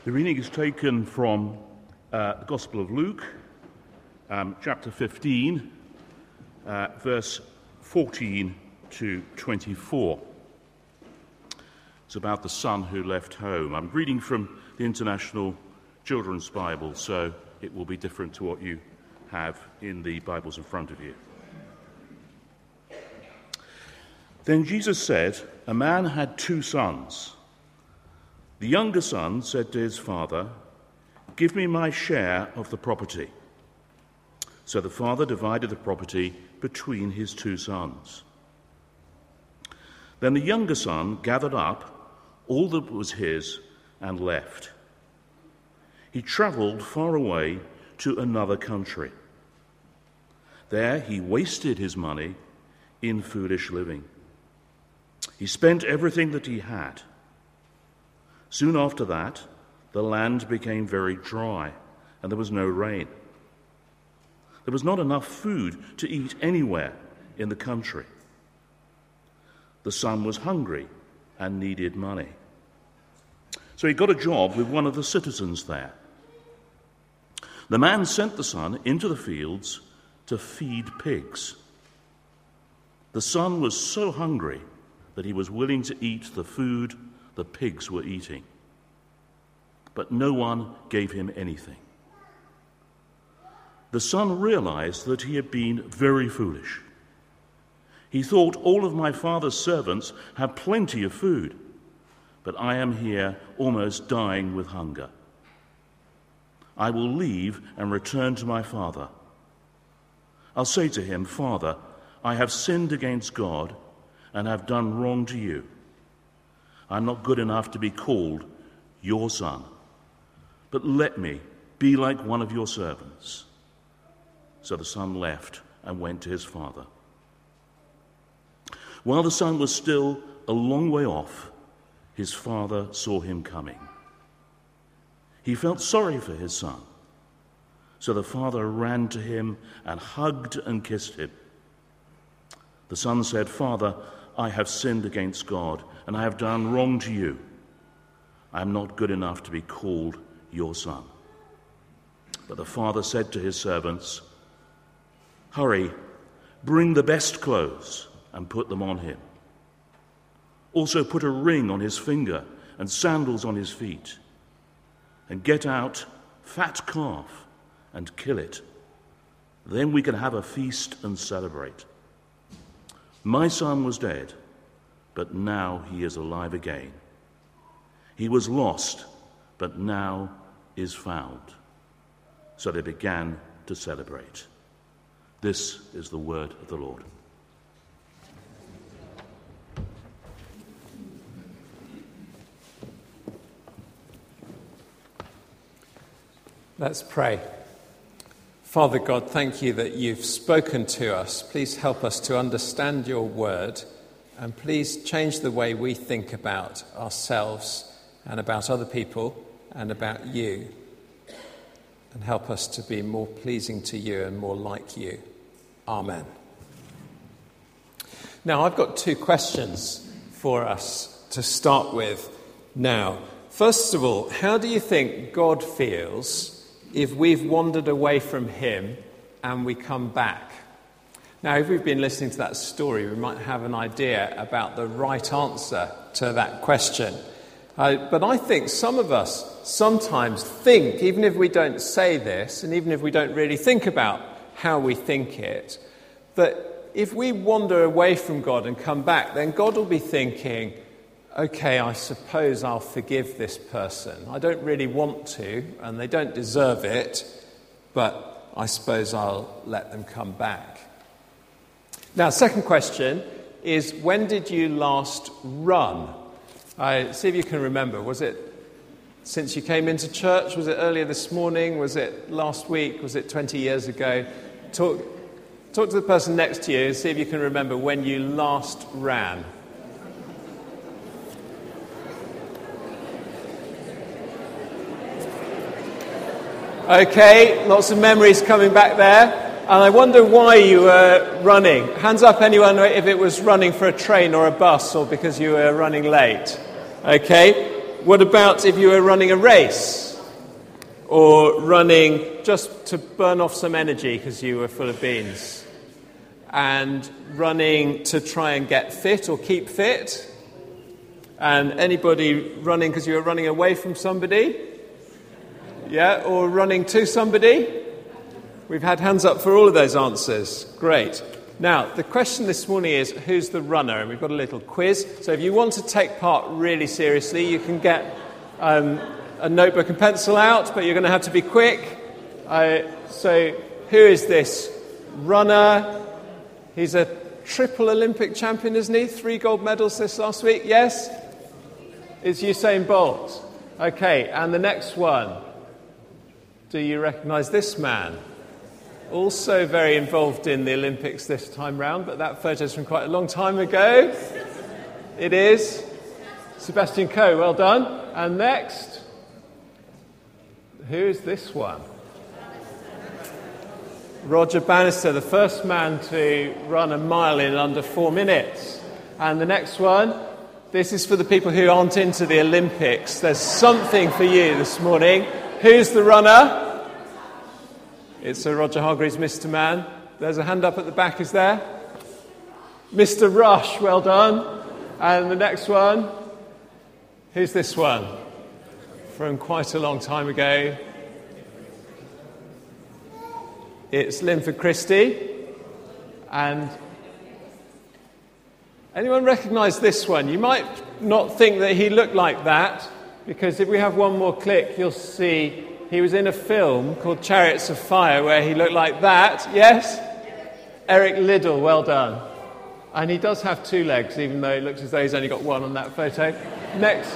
The reading is taken from the Gospel of Luke, chapter 15, verse 14 to 24. It's about the son who left home. I'm reading from the International Children's Bible, so it will be different to what you have in the Bibles in front of you. Then Jesus said, "A man had 2 sons. The younger son said to his father, 'Give me my share of the property.' So the father divided the property between his 2 sons. Then the younger son gathered up all that was his and left. He traveled far away to another country. There he wasted his money in foolish living. He spent everything that he had. Soon after that, the land became very dry, and there was no rain. There was not enough food to eat anywhere in the country. The son was hungry and needed money. So he got a job with one of the citizens there. The man sent the son into the fields to feed pigs. The son was so hungry that he was willing to eat the food the pigs were eating. But no one gave him anything. The son realized that he had been very foolish. He thought, all of my father's servants have plenty of food, but I am here almost dying with hunger. I will leave and return to my father. I'll say to him, Father, I have sinned against God and have done wrong to you. I'm not good enough to be called your son, but let me be like one of your servants." So the son left and went to his father. While the son was still a long way off, his father saw him coming. He felt sorry for his son, so the father ran to him and hugged and kissed him. The son said, "Father, I have sinned against God, and I have done wrong to you. I am not good enough to be called your son." But the father said to his servants, "Hurry, bring the best clothes and put them on him. Also put a ring on his finger and sandals on his feet. And get out fat calf and kill it. Then we can have a feast and celebrate. My son was dead, but now he is alive again. He was lost, but now is found." So they began to celebrate. This is the word of the Lord. Let's pray. Father God, thank you that you've spoken to us. Please help us to understand your word, and please change the way we think about ourselves and about other people and about you, and help us to be more pleasing to you and more like you. Amen. Now, I've got 2 questions for us to start with now. First of all, how do you think God feels if we've wandered away from him and we come back? Now, if we've been listening to that story, we might have an idea about the right answer to that question. But I think some of us sometimes think, even if we don't say this, and even if we don't really think about how we think it, that if we wander away from God and come back, then God will be thinking, okay, I suppose I'll forgive this person. I don't really want to, and they don't deserve it, but I suppose I'll let them come back. Now, second question is, when did you last run? See if you can remember. Was it since you came into church? Was it earlier this morning? Was it last week? Was it 20 years ago? Talk to the person next to you and see if you can remember when you last ran. Okay, lots of memories coming back there. And I wonder why you were running. Hands up anyone if it was running for a train or a bus or because you were running late. Okay, What about if you were running a race? Or running just to burn off some energy because you were full of beans? And running to try and get fit or keep fit? And anybody running because you were running away from somebody? Yeah, or running to somebody? We've had hands up for all of those answers. Great. Now, the question this morning is, who's the runner? And we've got a little quiz. So if you want to take part really seriously, you can get a notebook and pencil out, but you're going to have to be quick. So who is this runner? He's a triple Olympic champion, isn't he? 3 gold medals this last week, yes? It's Usain Bolt. Okay, and the next one. Do you recognise this man? Also very involved in the Olympics this time round, but that photo's from quite a long time ago. It is Sebastian Coe, well done. And next, who is this one? Roger Bannister, the first man to run a mile in under 4 minutes. And the next one, this is for the people who aren't into the Olympics. There's something for you this morning. Who's the runner? It's Sir Roger Hargreaves, Mr. Man. There's a hand up at the back, is there? Mr. Rush, well done. And the next one, who's this one? From quite a long time ago. It's Linford Christie. And anyone recognise this one? You might not think that he looked like that, because if we have one more click, you'll see he was in a film called Chariots of Fire where he looked like that. Yes? Eric Liddell, well done. And he does have 2 legs, even though it looks as though he's only got 1 on that photo. Next.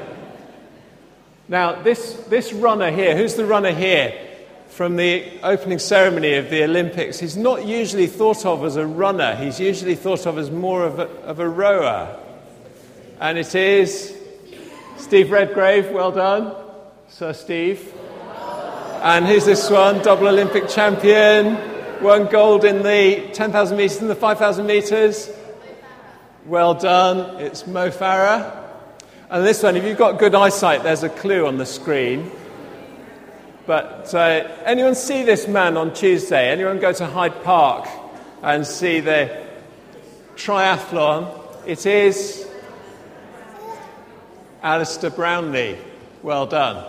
Now, this runner here, who's the runner here? From the opening ceremony of the Olympics, he's not usually thought of as a runner. He's usually thought of as more of a rower. And it is Steve Redgrave, well done, Sir Steve. And who's this one? Double Olympic champion, 1 gold in the 10,000 metres and the 5,000 metres. Well done, it's Mo Farah. And this one, if you've got good eyesight, there's a clue on the screen. But anyone see this man on Tuesday? Anyone go to Hyde Park and see the triathlon? It is Alistair Brownlee. Well done.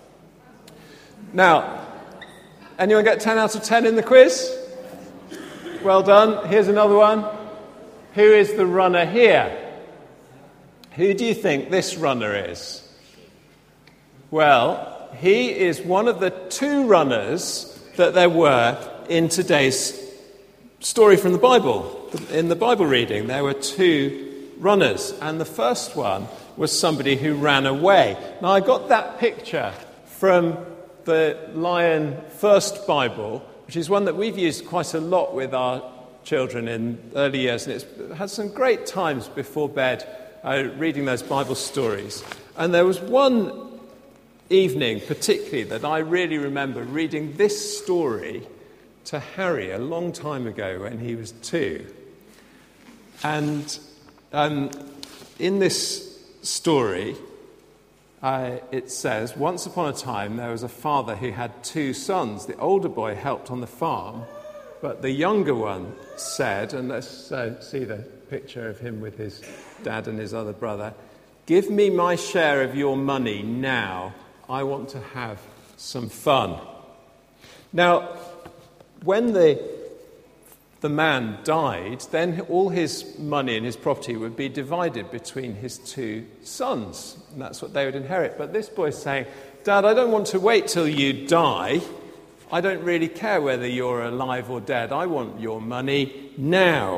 Now, anyone get 10 out of 10 in the quiz? Well done. Here's another one. Who is the runner here? Who do you think this runner is? Well, he is one of the 2 runners that there were in today's story from the Bible. In the Bible reading, there were 2 runners, and the first one was somebody who ran away. Now, I got that picture from the Lion First Bible, which is one that we've used quite a lot with our children in early years, and it's had some great times before bed reading those Bible stories. And there was one evening particularly that I really remember reading this story to Harry a long time ago when he was 2. And in this story, it says, once upon a time there was a father who had 2 sons. The older boy helped on the farm, but the younger one said, and let's see the picture of him with his dad and his other brother, "Give me my share of your money now. I want to have some fun." Now, when the man died, then all his money and his property would be divided between his 2 sons, and that's what they would inherit. But this boy's saying, "Dad, I don't want to wait till you die. I don't really care whether you're alive or dead. I want your money now."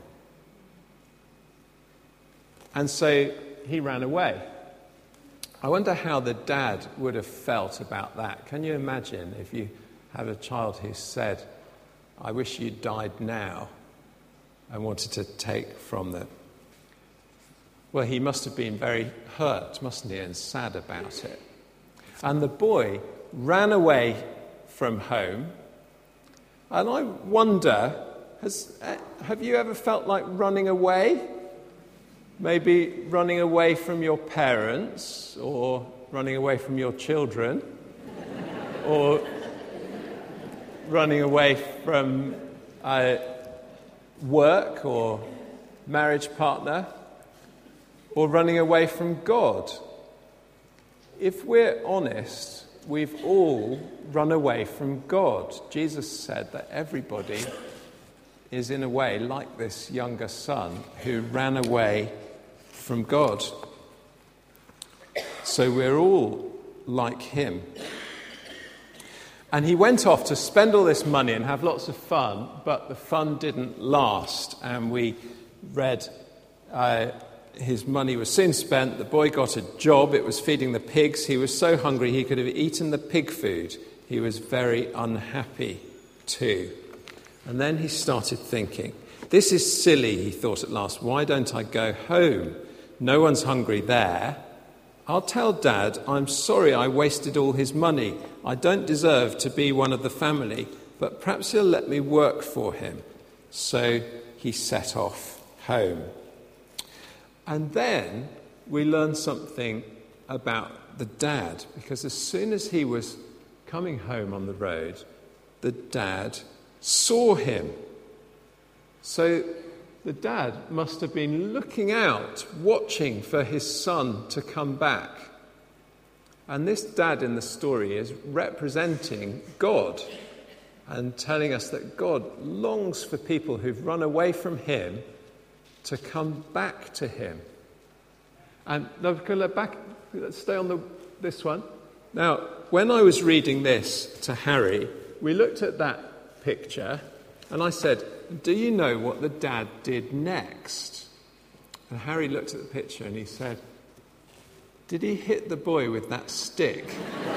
And so he ran away. I wonder how the dad would have felt about that. Can you imagine if you have a child who said, "I wish you died now," and wanted to take from them? Well, he must have been very hurt, mustn't he, and sad about it. And the boy ran away from home. And I wonder, have you ever felt like running away? Maybe running away from your parents, or running away from your children, or running away from work or marriage partner, or running away from God. If we're honest, we've all run away from God. Jesus said that everybody is in a way like this younger son who ran away from God. So we're all like him. And he went off to spend all this money and have lots of fun, but the fun didn't last. And we read his money was soon spent. The boy got a job. It was feeding the pigs. He was so hungry he could have eaten the pig food. He was very unhappy too. And then he started thinking, this is silly, he thought at last. Why don't I go home? No one's hungry there. I'll tell Dad I'm sorry I wasted all his money. I don't deserve to be one of the family, but perhaps he'll let me work for him. So he set off home. And then we learn something about the dad, because as soon as he was coming home on the road, the dad saw him. So the dad must have been looking out, watching for his son to come back. And this dad in the story is representing God and telling us that God longs for people who've run away from him to come back to him. And now, let's stay on this one. Now, when I was reading this to Harry, we looked at that picture and I said, do you know what the dad did next? And Harry looked at the picture and he said, did he hit the boy with that stick?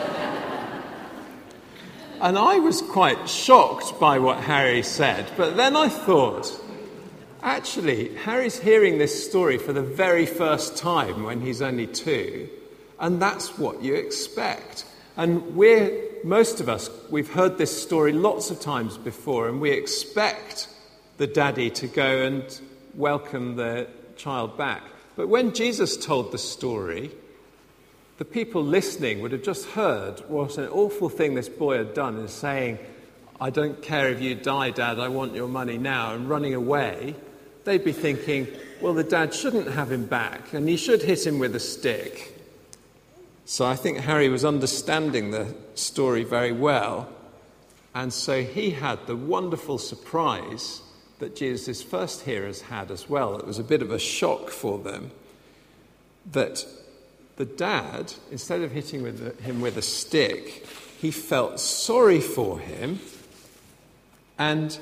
And I was quite shocked by what Harry said, but then I thought, actually, Harry's hearing this story for the very first time when he's only 2, and that's what you expect. And most of us, we've heard this story lots of times before, and we expect the daddy to go and welcome the child back. But when Jesus told the story, the people listening would have just heard what an awful thing this boy had done in saying, I don't care if you die, Dad, I want your money now, and running away. They'd be thinking, well, the dad shouldn't have him back, and he should hit him with a stick. So I think Harry was understanding the story very well, and so he had the wonderful surprise that Jesus' first hearers had as well. It was a bit of a shock for them that the dad, instead of hitting him with a stick, he felt sorry for him, and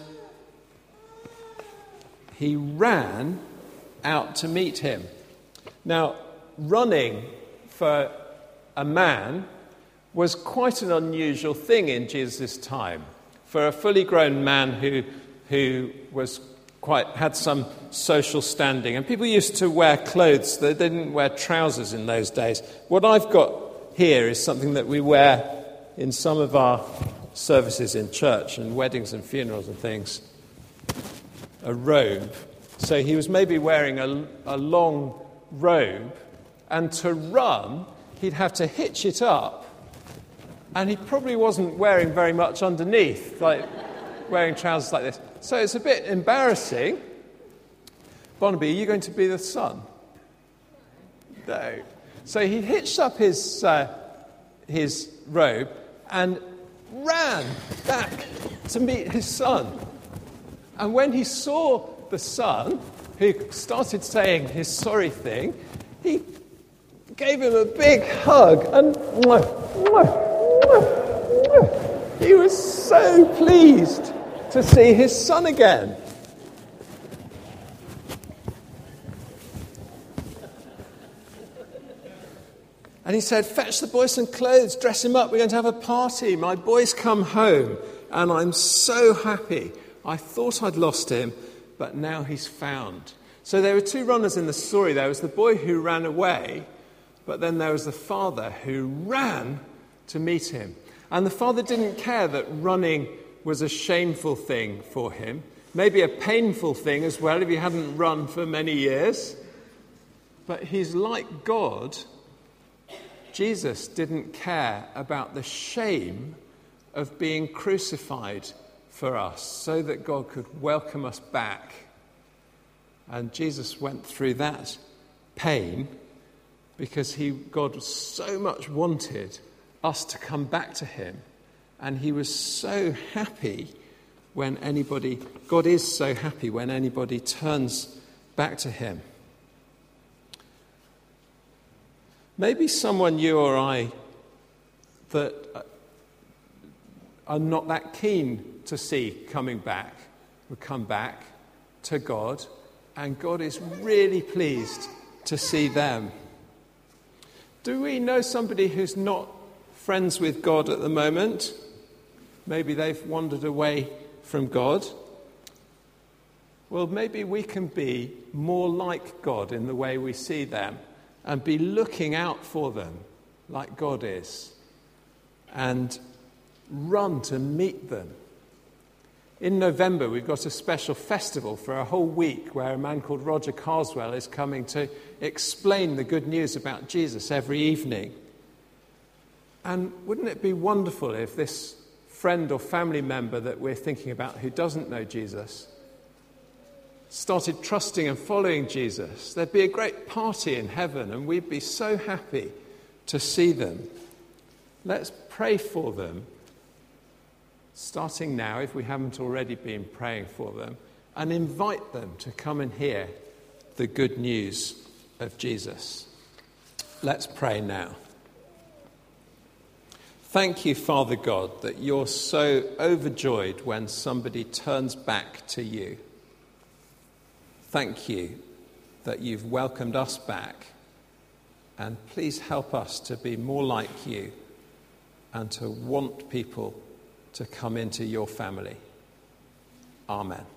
he ran out to meet him. Now, running for a man was quite an unusual thing in Jesus' time. For a fully grown man who was had some social standing. And people used to wear clothes. They didn't wear trousers in those days. What I've got here is something that we wear in some of our services in church and weddings and funerals and things. A robe. So he was maybe wearing a long robe, and to run, he'd have to hitch it up, and he probably wasn't wearing very much underneath, like wearing trousers like this. So it's a bit embarrassing. Barnaby, are you going to be the son? No. So he hitched up his robe and ran back to meet his son. And when he saw the son, who started saying his sorry thing, he gave him a big hug and he was so pleased to see his son again. And he said, fetch the boy some clothes, dress him up, we're going to have a party. My boy's come home and I'm so happy. I thought I'd lost him, but now he's found. So there were 2 runners in the story. There was the boy who ran away, but then there was the father who ran to meet him. And the father didn't care that running was a shameful thing for him, maybe a painful thing as well if he hadn't run for many years. But he's like God. Jesus didn't care about the shame of being crucified for us so that God could welcome us back. And Jesus went through that pain because God so much wanted us to come back to him. And he was so happy when God is so happy when anybody turns back to him. Maybe someone, you or I, that are not that keen to see coming back, will come back to God, and God is really pleased to see them. Do we know somebody who's not friends with God at the moment? Maybe they've wandered away from God. Well, maybe we can be more like God in the way we see them and be looking out for them like God is and run to meet them. In November, we've got a special festival for a whole week where a man called Roger Carswell is coming to explain the good news about Jesus every evening. And wouldn't it be wonderful if this friend or family member that we're thinking about who doesn't know Jesus started trusting and following Jesus? There'd be a great party in heaven and we'd be so happy to see them. Let's pray for them, starting now, if we haven't already been praying for them, and invite them to come and hear the good news of Jesus. Let's pray now. Thank you, Father God, that you're so overjoyed when somebody turns back to you. Thank you that you've welcomed us back, and please help us to be more like you and to want people to come into your family. Amen.